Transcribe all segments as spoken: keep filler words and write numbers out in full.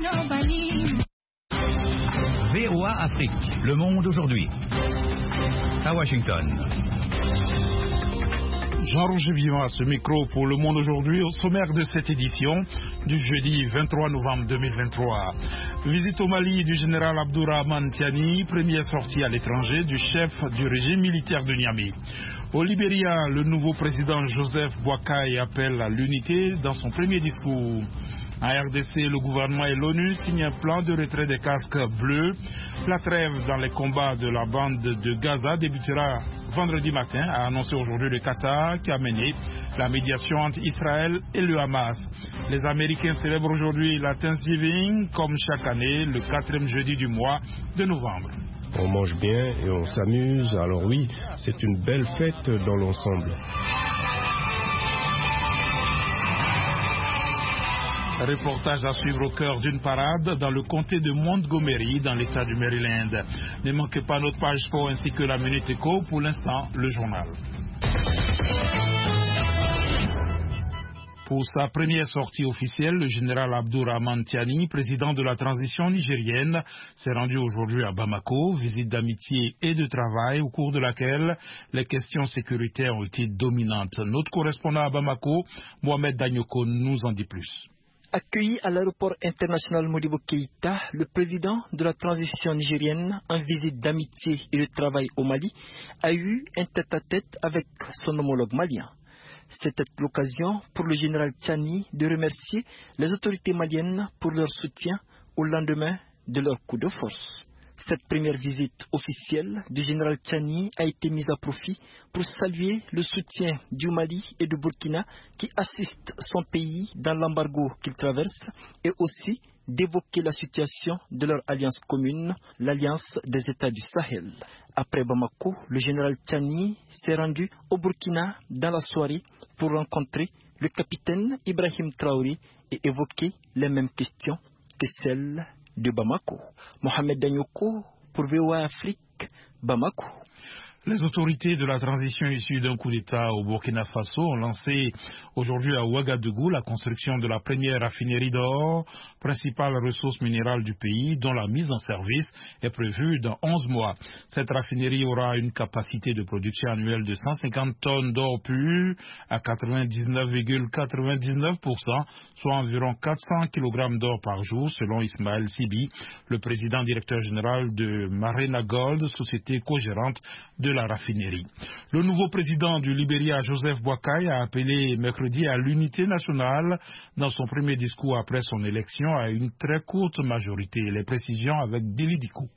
V O A Afrique, le monde aujourd'hui. À Washington. Jean-Roger Vivant à ce micro pour Le Monde aujourd'hui, au sommaire de cette édition du jeudi vingt-trois novembre deux mille vingt-trois. Visite au Mali du général Abdourahmane Tiani, première sortie à l'étranger du chef du régime militaire de Niamey. Au Libéria, le nouveau président Joseph Boakai appelle à l'unité dans son premier discours. En R D C, le gouvernement et l'ONU signent un plan de retrait des casques bleus. La trêve dans les combats de la bande de Gaza débutera vendredi matin, a annoncé aujourd'hui le Qatar qui a mené la médiation entre Israël et le Hamas. Les Américains célèbrent aujourd'hui la Thanksgiving comme chaque année, le quatrième jeudi du mois de novembre. On mange bien et on s'amuse, alors oui, c'est une belle fête dans l'ensemble. Reportage à suivre au cœur d'une parade dans le comté de Montgomery, dans l'état du Maryland. Ne manquez pas notre page sport ainsi que la Minute Éco. Pour l'instant, le journal. Pour sa première sortie officielle, le général Abdourahmane Tiani, président de la transition nigérienne, s'est rendu aujourd'hui à Bamako, visite d'amitié et de travail au cours de laquelle les questions sécuritaires ont été dominantes. Notre correspondant à Bamako, Mohamed Danyoko, nous en dit plus. Accueilli à l'aéroport international Modibo Keïta, le président de la transition nigérienne en visite d'amitié et de travail au Mali a eu un tête-à-tête avec son homologue malien. C'était l'occasion pour le général Tiani de remercier les autorités maliennes pour leur soutien au lendemain de leur coup de force. Cette première visite officielle du général Tiani a été mise à profit pour saluer le soutien du Mali et du Burkina qui assistent son pays dans l'embargo qu'il traverse et aussi d'évoquer la situation de leur alliance commune, l'alliance des États du Sahel. Après Bamako, le général Tiani s'est rendu au Burkina dans la soirée pour rencontrer le capitaine Ibrahim Traoré et évoquer les mêmes questions que celles de Bamako. Mohamed Danyoko pour V O A Afrique, Bamako. Les autorités de la transition issue d'un coup d'État au Burkina Faso ont lancé aujourd'hui à Ouagadougou la construction de la première raffinerie d'or, principale ressource minérale du pays, dont la mise en service est prévue dans onze mois. Cette raffinerie aura une capacité de production annuelle de cent cinquante tonnes d'or pur à quatre-vingt-dix-neuf virgule quatre-vingt-dix-neuf pour cent, soit environ quatre cents kilogrammes d'or par jour, selon Ismaël Sibi, le président directeur général de Marena Gold, société co-gérante de la raffinerie. Le nouveau président du Libéria, Joseph Boakai, a appelé mercredi à l'unité nationale dans son premier discours après son élection à une très courte majorité. Les précisions avec Billy Dikou.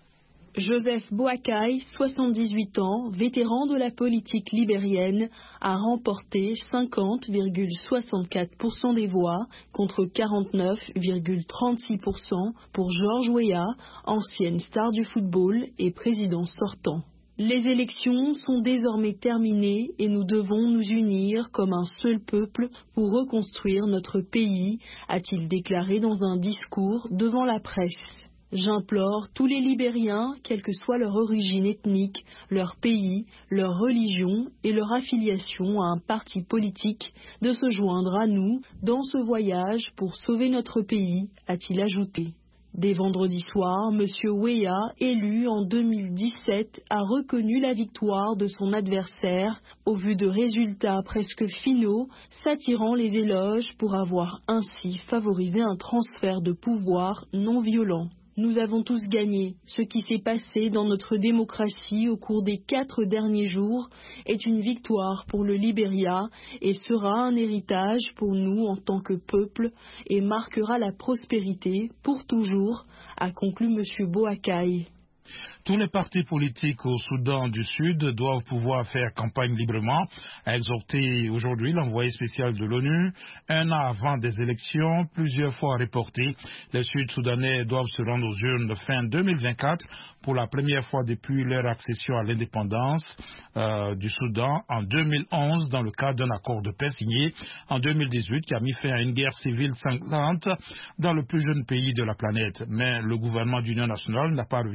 Joseph Boakai, soixante-dix-huit ans, vétéran de la politique libérienne, a remporté cinquante virgule soixante-quatre pour cent des voix contre quarante-neuf virgule trente-six pour cent pour George Weah, ancienne star du football et président sortant. Les élections sont désormais terminées et nous devons nous unir comme un seul peuple pour reconstruire notre pays, a-t-il déclaré dans un discours devant la presse. J'implore tous les Libériens, quelle que soit leur origine ethnique, leur pays, leur religion et leur affiliation à un parti politique, de se joindre à nous dans ce voyage pour sauver notre pays, a-t-il ajouté. Dès vendredi soir, M. Weah, élu en deux mille dix-sept, a reconnu la victoire de son adversaire au vu de résultats presque finaux, s'attirant les éloges pour avoir ainsi favorisé un transfert de pouvoir non violent. Nous avons tous gagné. Ce qui s'est passé dans notre démocratie au cours des quatre derniers jours est une victoire pour le Libéria et sera un héritage pour nous en tant que peuple et marquera la prospérité pour toujours, a conclu M. Boakai. Tous les partis politiques au Soudan du Sud doivent pouvoir faire campagne librement, a exhorté aujourd'hui l'envoyé spécial de l'ONU. Un an avant des élections, plusieurs fois reportées, les Sud-Soudanais doivent se rendre aux urnes fin deux mille vingt-quatre pour la première fois depuis leur accession à l'indépendance euh, du Soudan en deux mille onze dans le cadre d'un accord de paix signé en deux mille dix-huit qui a mis fin à une guerre civile sanglante dans le plus jeune pays de la planète. Mais le gouvernement d'union nationale n'a pas réussi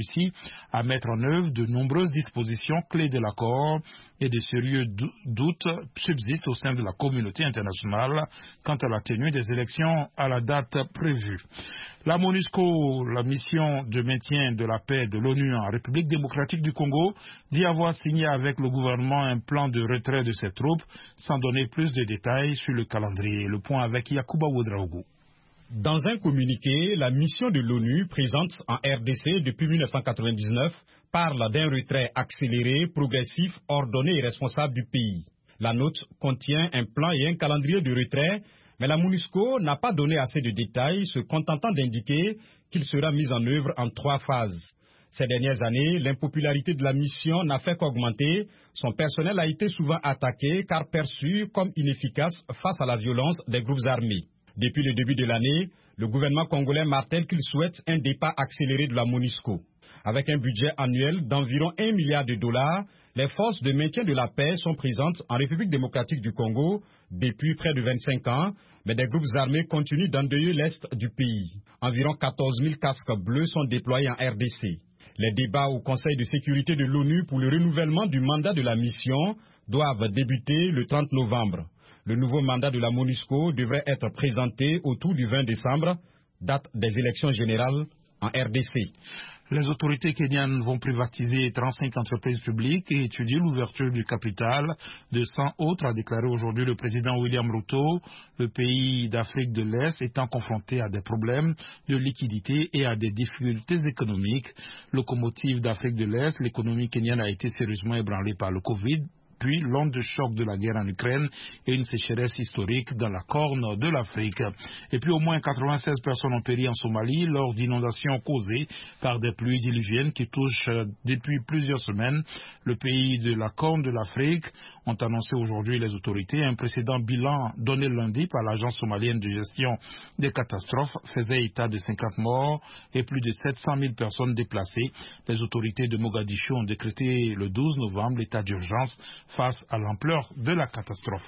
à mettre en œuvre de nombreuses dispositions clés de l'accord et de sérieux doutes subsistent au sein de la communauté internationale quant à la tenue des élections à la date prévue. La MONUSCO, la mission de maintien de la paix de l'ONU en République démocratique du Congo, dit avoir signé avec le gouvernement un plan de retrait de ses troupes, sans donner plus de détails sur le calendrier. Le point avec Yacouba Ouedraogo. Dans un communiqué, la mission de l'ONU présente en R D C depuis mille neuf cent quatre-vingt-dix-neuf parle d'un retrait accéléré, progressif, ordonné et responsable du pays. La note contient un plan et un calendrier de retrait, mais la MONUSCO n'a pas donné assez de détails, se contentant d'indiquer qu'il sera mis en œuvre en trois phases. Ces dernières années, l'impopularité de la mission n'a fait qu'augmenter. Son personnel a été souvent attaqué car perçu comme inefficace face à la violence des groupes armés. Depuis le début de l'année, le gouvernement congolais martèle qu'il souhaite un départ accéléré de la MONUSCO. Avec un budget annuel d'environ un milliard de dollars, les forces de maintien de la paix sont présentes en République démocratique du Congo depuis près de vingt-cinq ans, mais des groupes armés continuent d'endeuiller l'est du pays. Environ quatorze mille casques bleus sont déployés en R D C. Les débats au Conseil de sécurité de l'ONU pour le renouvellement du mandat de la mission doivent débuter le trente novembre. Le nouveau mandat de la MONUSCO devrait être présenté autour du vingt décembre, date des élections générales en R D C. Les autorités kenyanes vont privatiser trente-cinq entreprises publiques et étudier l'ouverture du capital de cent autres, a déclaré aujourd'hui le président William Ruto, le pays d'Afrique de l'Est étant confronté à des problèmes de liquidité et à des difficultés économiques. Locomotive d'Afrique de l'Est, l'économie kenyane a été sérieusement ébranlée par le Covid. Puis l'onde de choc de la guerre en Ukraine et une sécheresse historique dans la corne de l'Afrique. Et puis au moins quatre-vingt-seize personnes ont péri en Somalie lors d'inondations causées par des pluies diluviennes qui touchent depuis plusieurs semaines le pays de la corne de l'Afrique, ont annoncé aujourd'hui les autorités. Un précédent bilan donné lundi par l'agence somalienne de gestion des catastrophes faisait état de cinquante morts et plus de sept cent mille personnes déplacées. Les autorités de Mogadiscio ont décrété le douze novembre l'état d'urgence face à l'ampleur de la catastrophe.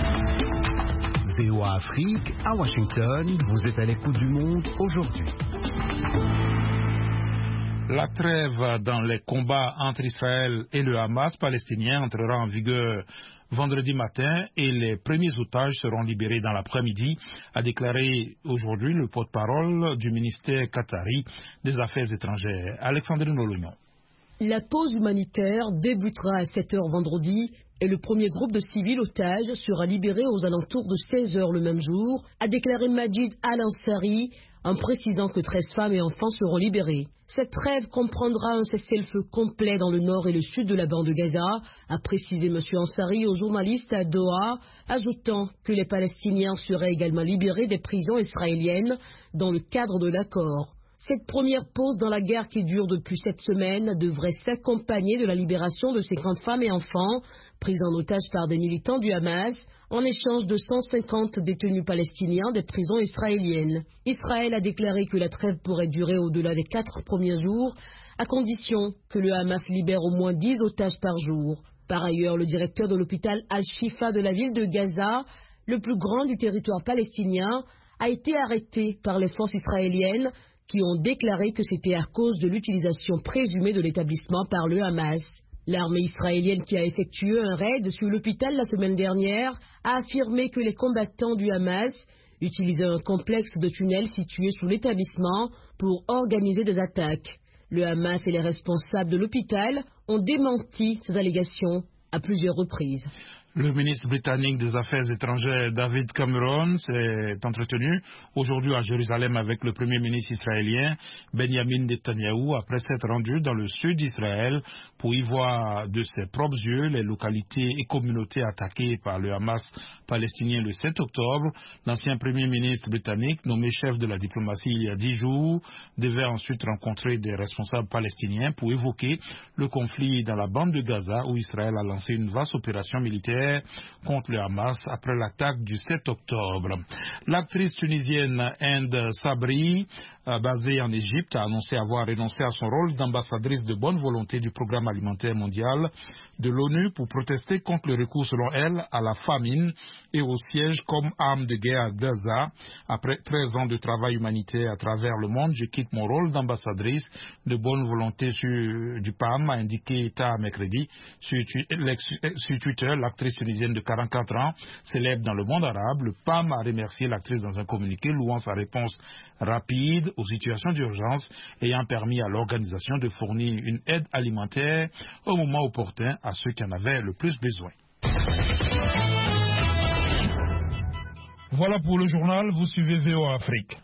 V O A Afrique, à Washington, vous êtes à l'écoute du monde aujourd'hui. La trêve dans les combats entre Israël et le Hamas palestinien entrera en vigueur vendredi matin et les premiers otages seront libérés dans l'après-midi, a déclaré aujourd'hui le porte-parole du ministère qatari des Affaires étrangères, Alexandrine Olognon. La pause humanitaire débutera à sept heures vendredi et le premier groupe de civils otages sera libéré aux alentours de seize heures le même jour, a déclaré Majid Al-Ansari, en précisant que treize femmes et enfants seront libérés. Cette trêve comprendra un cessez-le-feu complet dans le nord et le sud de la bande de Gaza, a précisé M. Ansari aux journalistes à Doha, ajoutant que les Palestiniens seraient également libérés des prisons israéliennes dans le cadre de l'accord. Cette première pause dans la guerre qui dure depuis sept semaines devrait s'accompagner de la libération de cinquante femmes et enfants pris en otage par des militants du Hamas en échange de cent cinquante détenus palestiniens des prisons israéliennes. Israël a déclaré que la trêve pourrait durer au-delà des quatre premiers jours à condition que le Hamas libère au moins dix otages par jour. Par ailleurs, le directeur de l'hôpital Al-Shifa de la ville de Gaza, le plus grand du territoire palestinien, a été arrêté par les forces israéliennes qui ont déclaré que c'était à cause de l'utilisation présumée de l'établissement par le Hamas. L'armée israélienne qui a effectué un raid sur l'hôpital la semaine dernière a affirmé que les combattants du Hamas utilisaient un complexe de tunnels situé sous l'établissement pour organiser des attaques. Le Hamas et les responsables de l'hôpital ont démenti ces allégations à plusieurs reprises. Le ministre britannique des Affaires étrangères David Cameron s'est entretenu aujourd'hui à Jérusalem avec le premier ministre israélien Benjamin Netanyahou après s'être rendu dans le sud d'Israël pour y voir de ses propres yeux les localités et communautés attaquées par le Hamas palestinien le sept octobre. L'ancien premier ministre britannique, nommé chef de la diplomatie il y a dix jours, devait ensuite rencontrer des responsables palestiniens pour évoquer le conflit dans la bande de Gaza où Israël a lancé une vaste opération militaire militaire contre le Hamas après l'attaque du sept octobre. L'actrice tunisienne Hind Sabri, euh, basée en Égypte, a annoncé avoir renoncé à son rôle d'ambassadrice de bonne volonté du Programme alimentaire mondial de l'ONU pour protester contre le recours, selon elle, à la famine et au siège comme arme de guerre à Gaza. Après treize ans de travail humanitaire à travers le monde, je quitte mon rôle d'ambassadrice de bonne volonté sur, du P A M, a indiqué Etta mercredi sur, sur Twitter. L'actrice tunisienne de quarante-quatre ans, célèbre dans le monde arabe, le P A M a remercié l'actrice dans un communiqué louant sa réponse rapide aux situations d'urgence ayant permis à l'organisation de fournir une aide alimentaire au moment opportun à ceux qui en avaient le plus besoin. Voilà pour le journal, vous suivez V O A Afrique.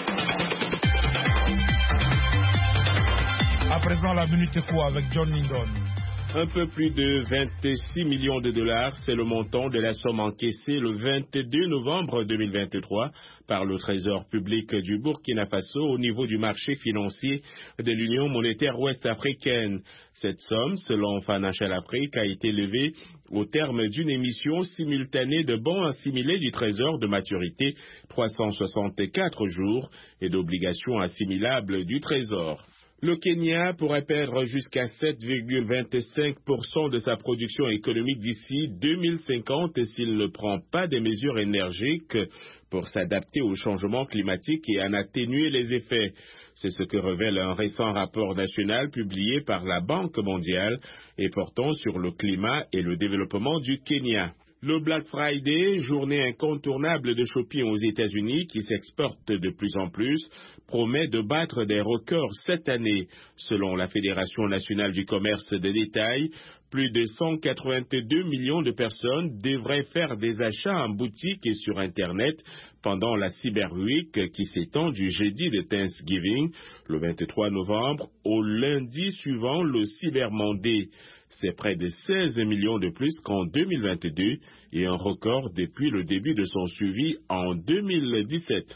À présent, la Minute Éco avec John Lindon. Un peu plus de vingt-six millions de dollars, c'est le montant de la somme encaissée le vingt-deux novembre deux mille vingt-trois par le Trésor public du Burkina Faso au niveau du marché financier de l'Union monétaire ouest-africaine. Cette somme, selon Financial Afrique, a été levée au terme d'une émission simultanée de bons assimilés du Trésor de maturité trois cent soixante-quatre jours et d'obligations assimilables du Trésor. Le Kenya pourrait perdre jusqu'à sept virgule vingt-cinq pour cent de sa production économique d'ici deux mille cinquante s'il ne prend pas des mesures énergiques pour s'adapter au changement climatique et en atténuer les effets. C'est ce que révèle un récent rapport national publié par la Banque mondiale et portant sur le climat et le développement du Kenya. Le Black Friday, journée incontournable de shopping aux États-Unis qui s'exporte de plus en plus, promet de battre des records cette année. Selon la Fédération nationale du commerce de détail, plus de cent quatre-vingt-deux millions de personnes devraient faire des achats en boutique et sur Internet pendant la Cyber Week qui s'étend du jeudi de Thanksgiving, le vingt-trois novembre, au lundi suivant le Cyber Monday. C'est près de seize millions de plus qu'en deux mille vingt-deux et un record depuis le début de son suivi en deux mille dix-sept.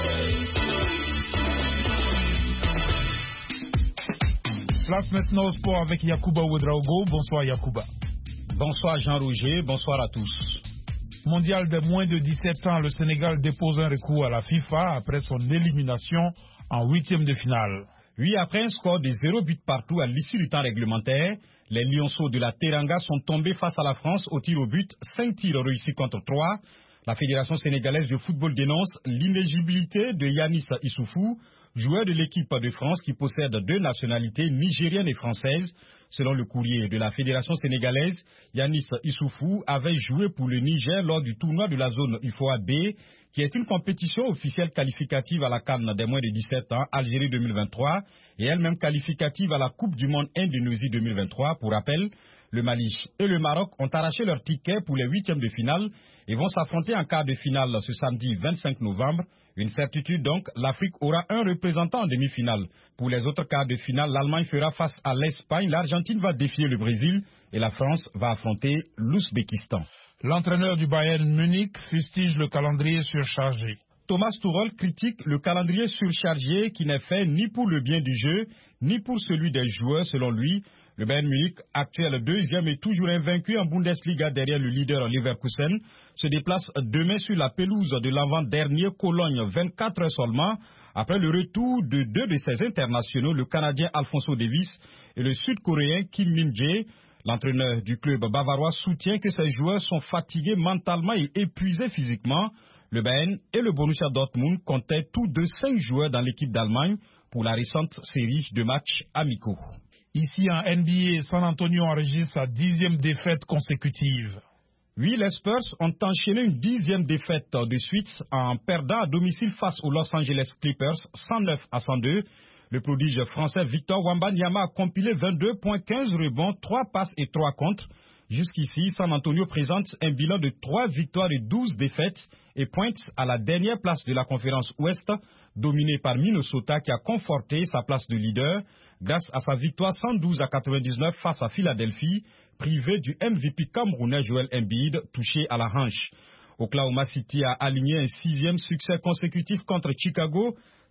Place maintenant au sport avec Yacouba Ouedraogo. Bonsoir Yacouba. Bonsoir Jean-Roger, bonsoir à tous. Mondial de moins de dix-sept ans, le Sénégal dépose un recours à la FIFA après son élimination en huitième de finale. Oui, après un score de zéro but partout à l'issue du temps réglementaire, les Lionceaux de la Teranga sont tombés face à la France au tir au but, cinq tirs réussis contre trois. La Fédération sénégalaise de football dénonce l'inéligibilité de Yanis Issoufou, joueur de l'équipe de France qui possède deux nationalités nigériennes et françaises. Selon le courrier de la Fédération sénégalaise, Yanis Issoufou avait joué pour le Niger lors du tournoi de la zone U F O A B, qui est une compétition officielle qualificative à la CAN des moins de dix-sept ans, Algérie deux mille vingt-trois, et elle-même qualificative à la Coupe du Monde Indonésie deux mille vingt-trois. Pour rappel, le Mali et le Maroc ont arraché leur ticket pour les huitièmes de finale et vont s'affronter en quart de finale ce samedi vingt-cinq novembre. Une certitude donc, l'Afrique aura un représentant en demi-finale. Pour les autres quarts de finale, l'Allemagne fera face à l'Espagne, l'Argentine va défier le Brésil et la France va affronter l'Ouzbékistan. L'entraîneur du Bayern Munich fustige le calendrier surchargé. Thomas Tuchel critique le calendrier surchargé qui n'est fait ni pour le bien du jeu, ni pour celui des joueurs. Selon lui, le Bayern Munich, actuel deuxième et toujours invaincu en Bundesliga derrière le leader Leverkusen, se déplace demain sur la pelouse de l'avant-dernier Cologne, vingt-quatre heures seulement, après le retour de deux de ses internationaux, le Canadien Alphonso Davies et le Sud-Coréen Kim Min-jae. L'entraîneur du club bavarois soutient que ses joueurs sont fatigués mentalement et épuisés physiquement. Le Bayern et le Borussia Dortmund comptaient tous deux cinq joueurs dans l'équipe d'Allemagne pour la récente série de matchs amicaux. Ici en N B A, San Antonio enregistre sa dixième défaite consécutive. Oui, les Spurs ont enchaîné une dixième défaite de suite en perdant à domicile face aux Los Angeles Clippers cent neuf à cent deux. Le prodige français Victor Wembanyama a compilé vingt-deux points, quinze rebonds, trois passes et trois contres. Jusqu'ici, San Antonio présente un bilan de trois victoires et douze défaites et pointe à la dernière place de la conférence Ouest, dominée par Minnesota qui a conforté sa place de leader grâce à sa victoire cent douze à quatre-vingt-dix-neuf face à Philadelphie, privé du M V P camerounais Joel Embiid, touché à la hanche. Oklahoma City a aligné un sixième succès consécutif contre Chicago.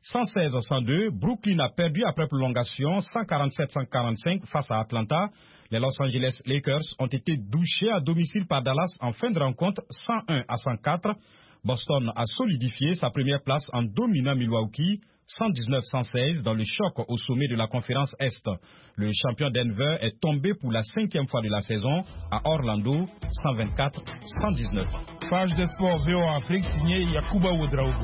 cent seize à cent deux, Brooklyn a perdu après prolongation cent quarante-sept à cent quarante-cinq face à Atlanta. Les Los Angeles Lakers ont été douchés à domicile par Dallas en fin de rencontre cent un à cent quatre. Boston a solidifié sa première place en dominant Milwaukee cent dix-neuf à cent seize dans le choc au sommet de la conférence Est. Le champion Denver est tombé pour la cinquième fois de la saison à Orlando cent vingt-quatre à cent dix-neuf. Page de sport V O A Afrique signée Yakuba Ouedraogo.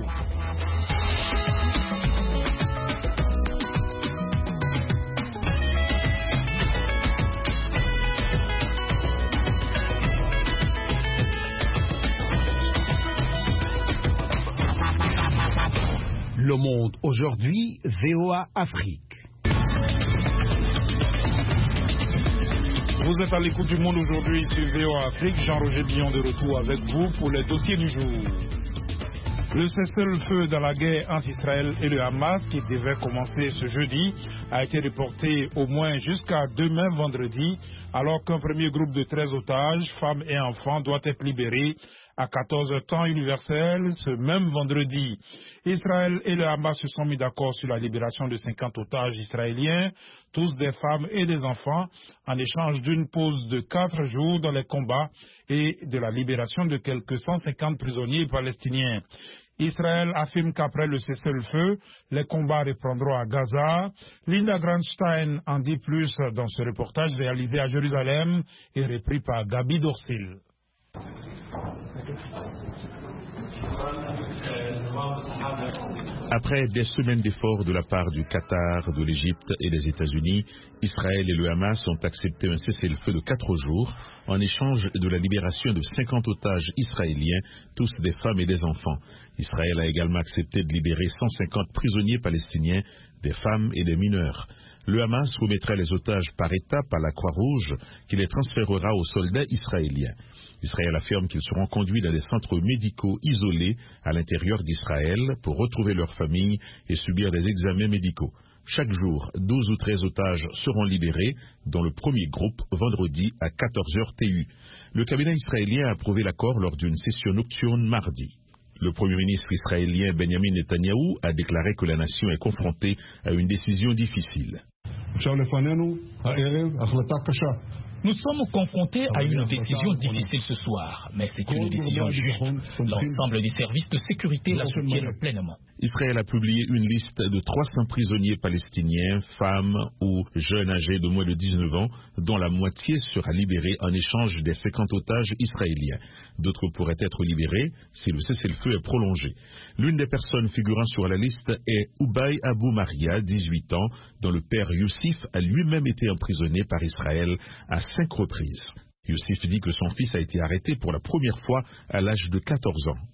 Le Monde aujourd'hui, V O A Afrique. Vous êtes à l'écoute du Monde aujourd'hui sur V O A Afrique. Jean-Roger Billon de retour avec vous pour les dossiers du jour. Le cessez-le-feu dans la guerre entre Israël et le Hamas, qui devait commencer ce jeudi, a été reporté au moins jusqu'à demain vendredi, alors qu'un premier groupe de treize otages, femmes et enfants, doit être libéré à quatorze heures temps universel ce même vendredi. Israël et le Hamas se sont mis d'accord sur la libération de cinquante otages israéliens, tous des femmes et des enfants, en échange d'une pause de quatre jours dans les combats et de la libération de quelques cent cinquante prisonniers palestiniens. Israël affirme qu'après le cessez-le-feu, les combats reprendront à Gaza. Linda Grandstein en dit plus dans ce reportage réalisé à Jérusalem et repris par Gabi Dorsil. Après des semaines d'efforts de la part du Qatar, de l'Égypte et des États-Unis, Israël et le Hamas ont accepté un cessez-le-feu de quatre jours en échange de la libération de cinquante otages israéliens, tous des femmes et des enfants. Israël a également accepté de libérer cent cinquante prisonniers palestiniens, des femmes et des mineurs. Le Hamas remettra les otages par étapes à la Croix-Rouge qui les transférera aux soldats israéliens. Israël affirme qu'ils seront conduits dans des centres médicaux isolés à l'intérieur d'Israël pour retrouver leurs familles et subir des examens médicaux. Chaque jour, douze ou treize otages seront libérés, dont le premier groupe vendredi à quatorze heures T U. Le cabinet israélien a approuvé l'accord lors d'une session nocturne mardi. Le Premier ministre israélien Benjamin Netanyahou a déclaré que la nation est confrontée à une décision difficile. Nous sommes confrontés à une décision difficile ce soir, mais c'est une décision juste. L'ensemble des services de sécurité la soutiennent pleinement. Israël a publié une liste de trois cents prisonniers palestiniens, femmes ou jeunes âgés de moins de dix-neuf ans, dont la moitié sera libérée en échange des cinquante otages israéliens. D'autres pourraient être libérés si le cessez-le-feu est prolongé. L'une des personnes figurant sur la liste est Ubay Abou Maria, dix-huit ans, dont le père Youssif a lui-même été emprisonné par Israël à cinq reprises. Youssif dit que son fils a été arrêté pour la première fois à l'âge de quatorze ans.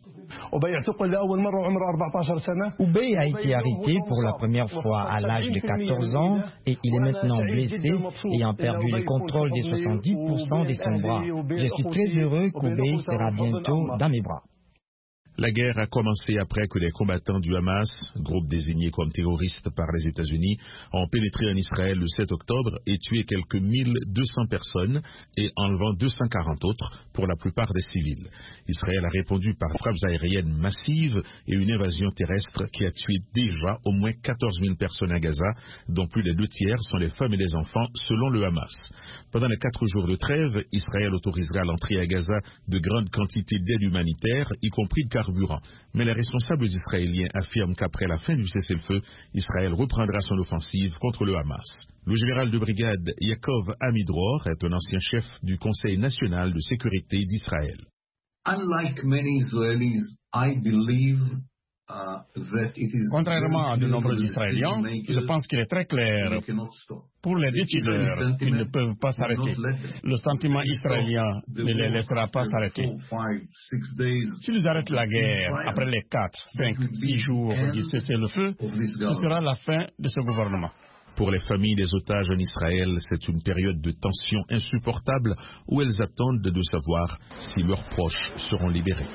Ubay a été arrêté pour la première fois à l'âge de quatorze ans et il est maintenant blessé, ayant perdu le contrôle des soixante-dix pour cent de son bras. Je suis très heureux qu'Ubay sera bientôt dans mes bras. La guerre a commencé après que les combattants du Hamas, groupe désigné comme terroriste par les États-Unis, ont pénétré en Israël le sept octobre et tué quelques mille deux cents personnes et enlevant deux cent quarante autres, pour la plupart des civils. Israël a répondu par frappes aériennes massives et une invasion terrestre qui a tué déjà au moins quatorze mille personnes à Gaza, dont plus des deux tiers sont les femmes et les enfants, selon le Hamas. Pendant les quatre jours de trêve, Israël autorisera l'entrée à Gaza de grandes quantités d'aide humanitaire, y compris de carburant. Mais les responsables israéliens affirment qu'après la fin du cessez-le-feu, Israël reprendra son offensive contre le Hamas. Le général de brigade Yaakov Amidror est un ancien chef du Conseil national de sécurité d'Israël. Unlike many Israelis, I believe Contrairement à de nombreux Israéliens, je pense qu'il est très clair pour les décideurs qu'ils ne peuvent pas s'arrêter. Le sentiment israélien ne les laissera pas s'arrêter. S'ils arrêtent la guerre après les quatre, cinq, six jours du cessez-le-feu, ce sera la fin de ce gouvernement. Pour les familles des otages en Israël, c'est une période de tension insupportable où elles attendent de savoir si leurs proches seront libérés.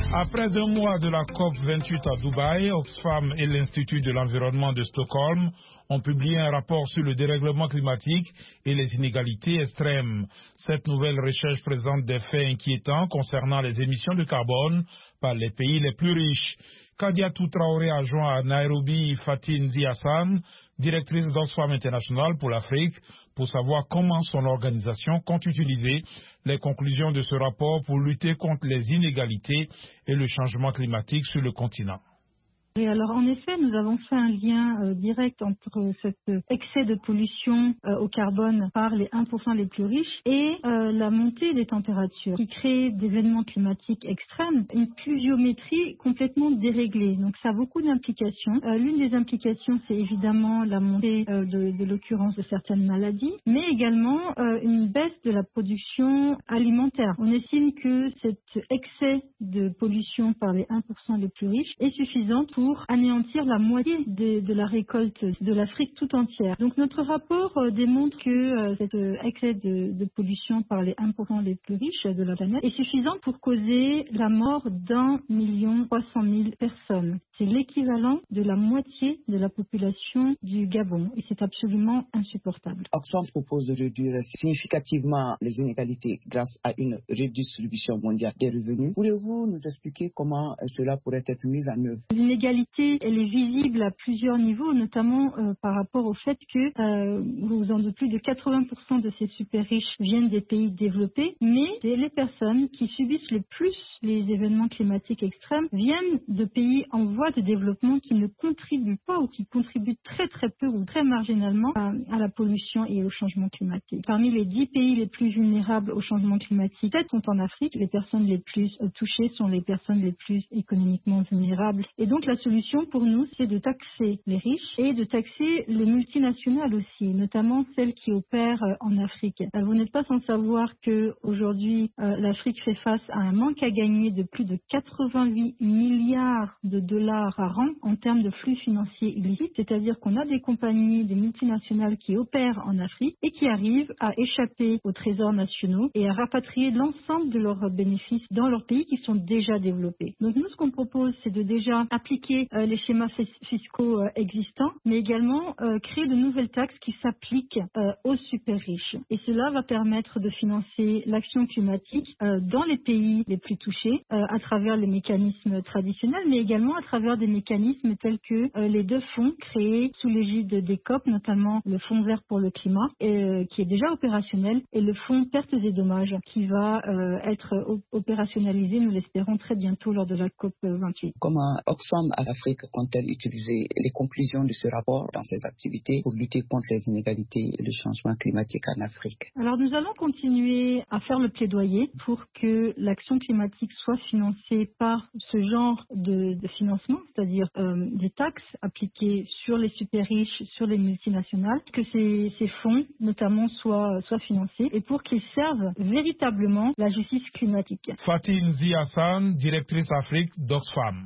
Après deux mois de la COP vingt-huit à Dubaï, Oxfam et l'Institut de l'environnement de Stockholm ont publié un rapport sur le dérèglement climatique et les inégalités extrêmes. Cette nouvelle recherche présente des faits inquiétants concernant les émissions de carbone par les pays les plus riches. Kadiatou Traoré a joint à Nairobi Fatine Ziassan, directrice d'Oxfam International pour l'Afrique, pour savoir comment son organisation compte utiliser les conclusions de ce rapport pour lutter contre les inégalités et le changement climatique sur le continent. Et alors en effet, nous avons fait un lien euh, direct entre cet euh, excès de pollution euh, au carbone par les un pour cent les plus riches et euh, la montée des températures qui crée des événements climatiques extrêmes, une pluviométrie complètement déréglée. Donc ça a beaucoup d'implications. Euh, L'une des implications, c'est évidemment la montée euh, de, de l'occurrence de certaines maladies, mais également euh, une baisse de la production alimentaire. On estime que cet excès de pollution par les un pour cent les plus riches est suffisant pour pour anéantir la moitié de, de la récolte de l'Afrique tout entière. Donc notre rapport euh, démontre que euh, cet euh, excès de, de pollution par les un pour cent les plus riches de la planète est suffisant pour causer la mort d'un million trois cent mille personnes. C'est l'équivalent de la moitié de la population du Gabon et c'est absolument insupportable. Oxfam propose de réduire significativement les inégalités grâce à une redistribution mondiale des revenus. Pourriez-vous nous expliquer comment cela pourrait être mis en œuvre? L'inégalité, elle est visible à plusieurs niveaux, notamment euh, par rapport au fait que euh, vous en de plus de quatre-vingts pour cent de ces super riches viennent des pays développés, mais les personnes qui subissent le plus les événements climatiques extrêmes viennent de pays en voie de développement qui ne contribuent pas ou qui contribuent très très peu ou très marginalement à, à la pollution et au changement climatique. Parmi les dix pays les plus vulnérables au changement climatique, sept sont en Afrique. Les personnes les plus euh, touchées sont les personnes les plus économiquement vulnérables. Et donc la solution pour nous, c'est de taxer les riches et de taxer les multinationales aussi, notamment celles qui opèrent euh, en Afrique. Euh, vous n'êtes pas sans savoir que aujourd'hui euh, l'Afrique fait face à un manque à gagner de plus de quatre-vingt-huit milliards de dollars par an en termes de flux financiers illicites, c'est-à-dire qu'on a des compagnies, des multinationales qui opèrent en Afrique et qui arrivent à échapper aux trésors nationaux et à rapatrier l'ensemble de leurs bénéfices dans leurs pays qui sont déjà développés. Donc nous, ce qu'on propose, c'est de déjà appliquer euh, les schémas fiscaux euh, existants, mais également euh, créer de nouvelles taxes qui s'appliquent euh, aux super riches. Et cela va permettre de financer l'action climatique euh, dans les pays les plus touchés euh, à travers les mécanismes traditionnels, mais également à travers des mécanismes tels que euh, les deux fonds créés sous l'égide des C O P, notamment le Fonds vert pour le climat, euh, qui est déjà opérationnel, et le Fonds pertes et dommages, qui va euh, être opérationnalisé, nous l'espérons, très bientôt lors de la COP vingt-huit. Comment Oxfam Afrique compte-t-elle utiliser les conclusions de ce rapport dans ses activités pour lutter contre les inégalités et le changement climatique en Afrique? Alors nous allons continuer à faire le plaidoyer pour que l'action climatique soit financée par ce genre de, de financement, c'est-à-dire euh, des taxes appliquées sur les super riches, sur les multinationales, que ces, ces fonds notamment soient, soient financés et pour qu'ils servent véritablement la justice climatique. Fatine Ziassan, directrice Afrique d'Oxfam.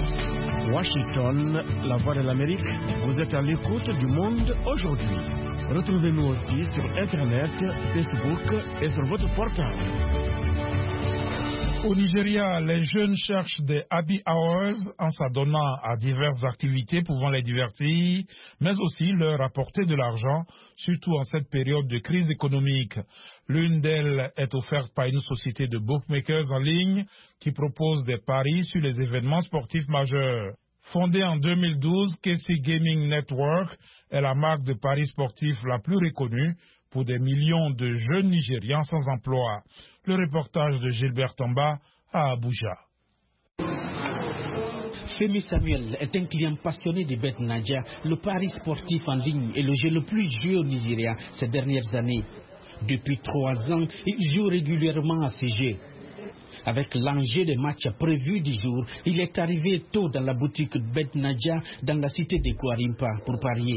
Washington, la voix de l'Amérique, vous êtes à l'écoute du Monde aujourd'hui. Retrouvez-nous aussi sur Internet, Facebook et sur votre portable. Au Nigeria, les jeunes cherchent des happy hours en s'adonnant à diverses activités pouvant les divertir, mais aussi leur apporter de l'argent, surtout en cette période de crise économique. L'une d'elles est offerte par une société de bookmakers en ligne qui propose des paris sur les événements sportifs majeurs. Fondée en deux mille douze, K C Gaming Network est la marque de paris sportifs la plus reconnue pour des millions de jeunes Nigérians sans emploi. Le reportage de Gilbert Tamba à Abuja. Femi Samuel est un client passionné de BetNaja, le pari sportif en ligne et le jeu le plus joué au Nigeria ces dernières années. Depuis trois ans, il joue régulièrement à ces jeux. Avec l'enjeu des matchs prévus du jour, il est arrivé tôt dans la boutique BetNaja dans la cité de Kwarimpa pour parier.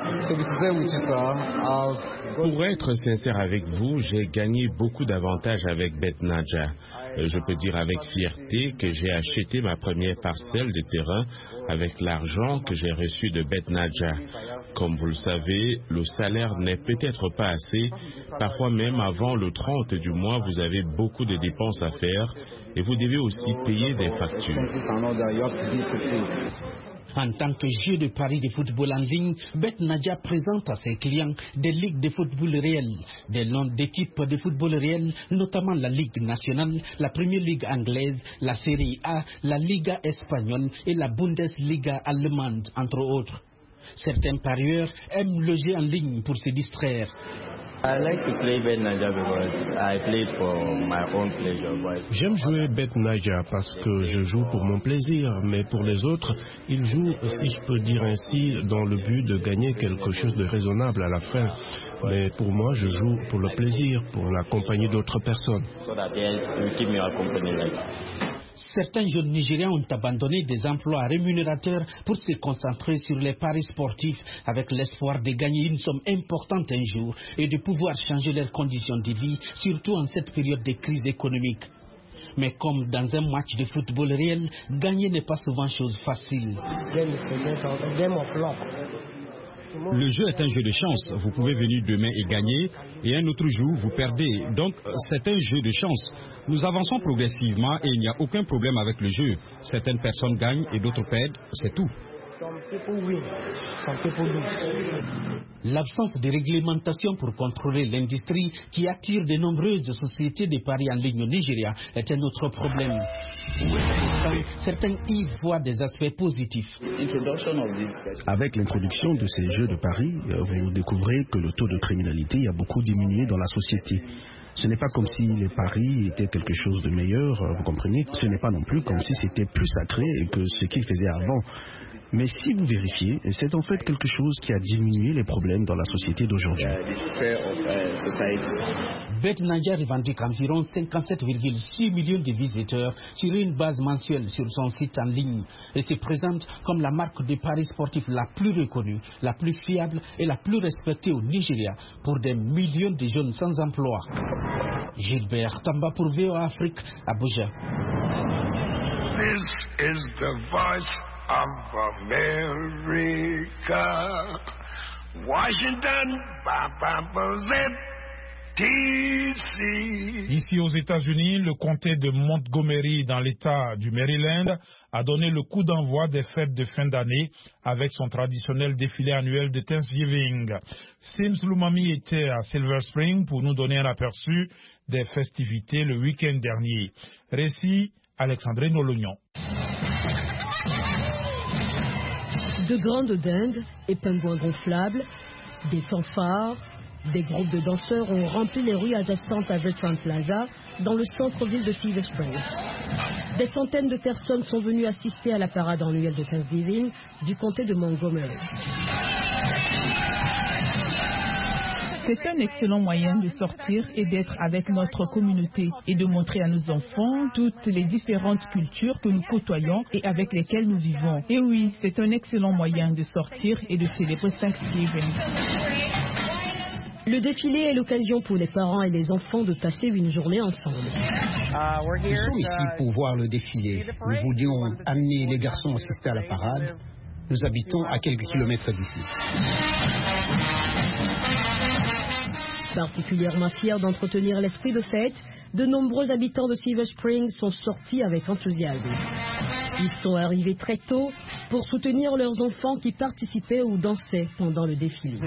Pour être sincère avec vous, j'ai gagné beaucoup d'avantages avec BetNaja. Je peux dire avec fierté que j'ai acheté ma première parcelle de terrain avec l'argent que j'ai reçu de Bet Nadja. Comme vous le savez, le salaire n'est peut-être pas assez. Parfois même avant le trente du mois, vous avez beaucoup de dépenses à faire et vous devez aussi payer des factures. En tant que jeu de paris de football en ligne, Bet Nadja présente à ses clients des ligues de football réel, des noms d'équipes de football réel, notamment la Ligue nationale, la Première Ligue anglaise, la Serie A, la Liga espagnole et la Bundesliga allemande, entre autres. Certains parieurs aiment le jeu en ligne pour se distraire. J'aime jouer Bet Nadja parce que je joue pour mon plaisir, mais pour les autres, ils jouent, si je peux dire ainsi, dans le but de gagner quelque chose de raisonnable à la fin. Mais pour moi, je joue pour le plaisir, pour la compagnie d'autres personnes. Certains jeunes Nigériens ont abandonné des emplois rémunérateurs pour se concentrer sur les paris sportifs avec l'espoir de gagner une somme importante un jour et de pouvoir changer leurs conditions de vie, surtout en cette période de crise économique. Mais comme dans un match de football réel, gagner n'est pas souvent chose facile. Le jeu est un jeu de chance. Vous pouvez venir demain et gagner, et un autre jour, vous perdez. Donc, c'est un jeu de chance. Nous avançons progressivement et il n'y a aucun problème avec le jeu. Certaines personnes gagnent et d'autres perdent, c'est tout. L'absence de réglementation pour contrôler l'industrie qui attire de nombreuses sociétés de paris en ligne au Nigeria est un autre problème. Pourtant, certains y voient des aspects positifs. Avec l'introduction de ces jeux de paris, vous découvrez que le taux de criminalité a beaucoup diminué dans la société. Ce n'est pas comme si les paris étaient quelque chose de meilleur, vous comprenez. Ce n'est pas non plus comme si c'était plus sacré que ce qu'ils faisaient avant. Mais si vous vérifiez, c'est en fait quelque chose qui a diminué les problèmes dans la société d'aujourd'hui. Bet Nadja revendique environ cinquante-sept virgule six millions de visiteurs sur une base mensuelle sur son site en ligne et se présente comme la marque de paris sportifs la plus reconnue, la plus fiable et la plus respectée au Nigeria pour des millions de jeunes sans emploi. Gilbert Tamba pour V O A Afrique, Abuja. This is the voice of America. Washington, D C. Ici aux États-Unis, le comté de Montgomery dans l'État du Maryland a donné le coup d'envoi des fêtes de fin d'année avec son traditionnel défilé annuel de Thanksgiving. Sims Lumami était à Silver Spring pour nous donner un aperçu des festivités le week-end dernier. Récit Alexandre Nolognon. De grandes dindes et pingouins gonflables, des fanfares, des groupes de danseurs ont rempli les rues adjacentes à Veterans Plaza dans le centre-ville de Silver Spring. Des centaines de personnes sont venues assister à la parade annuelle de Thanksgiving du comté de Montgomery. C'est un excellent moyen de sortir et d'être avec notre communauté et de montrer à nos enfants toutes les différentes cultures que nous côtoyons et avec lesquelles nous vivons. Et oui, c'est un excellent moyen de sortir et de célébrer Thanksgiving. Le défilé est l'occasion pour les parents et les enfants de passer une journée ensemble. Nous sommes ici pour voir le défilé. Nous voulions amener les garçons à assister à la parade. Nous habitons à quelques kilomètres d'ici. Particulièrement fiers d'entretenir l'esprit de fête, de nombreux habitants de Silver Spring sont sortis avec enthousiasme. Ils sont arrivés très tôt pour soutenir leurs enfants qui participaient ou dansaient pendant le défilé.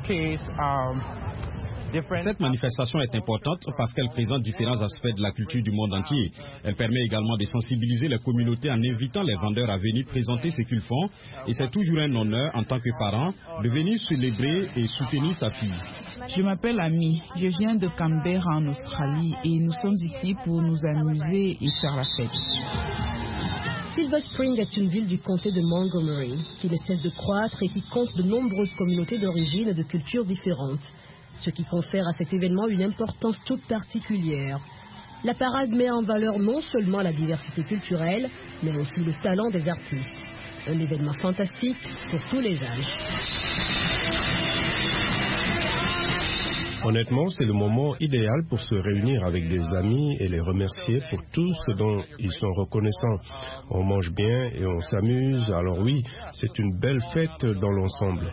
Cette manifestation est importante parce qu'elle présente différents aspects de la culture du monde entier. Elle permet également de sensibiliser les communautés en invitant les vendeurs à venir présenter ce qu'ils font. Et c'est toujours un honneur en tant que parent de venir célébrer et soutenir sa fille. Je m'appelle Ami, je viens de Canberra en Australie et nous sommes ici pour nous amuser et faire la fête. Silver Spring est une ville du comté de Montgomery qui ne cesse de croître et qui compte de nombreuses communautés d'origine et de cultures différentes, ce qui confère à cet événement une importance toute particulière. La parade met en valeur non seulement la diversité culturelle, mais aussi le talent des artistes. Un événement fantastique pour tous les âges. Honnêtement, c'est le moment idéal pour se réunir avec des amis et les remercier pour tout ce dont ils sont reconnaissants. On mange bien et on s'amuse, alors oui, c'est une belle fête dans l'ensemble.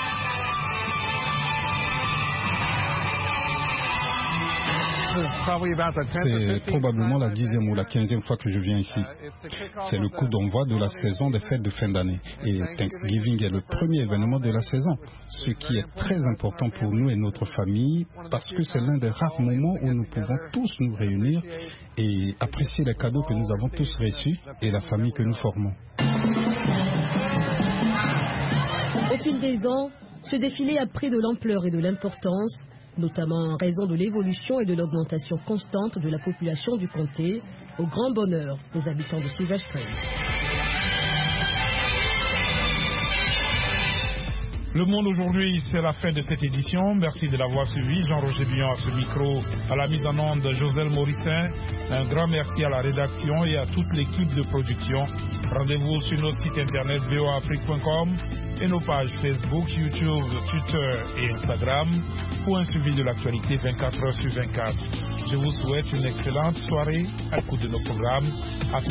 C'est probablement la dixième ou la quinzième fois que je viens ici. C'est le coup d'envoi de la saison des fêtes de fin d'année. Et Thanksgiving est le premier événement de la saison, ce qui est très important pour nous et notre famille, parce que c'est l'un des rares moments où nous pouvons tous nous réunir et apprécier les cadeaux que nous avons tous reçus et la famille que nous formons. Au fil des ans, ce défilé a pris de l'ampleur et de l'importance, notamment en raison de l'évolution et de l'augmentation constante de la population du comté, au grand bonheur des habitants de Silver Spring. Le Monde aujourd'hui, c'est la fin de cette édition. Merci de l'avoir suivi. Jean-Roger Billon à ce micro, à la mise en onde Joselle Morissin. Un grand merci à la rédaction et à toute l'équipe de production. Rendez-vous sur notre site internet v o a afrique point com et nos pages Facebook, YouTube, Twitter et Instagram pour un suivi de l'actualité vingt-quatre heures sur vingt-quatre. Je vous souhaite une excellente soirée à l'écoute de nos programmes.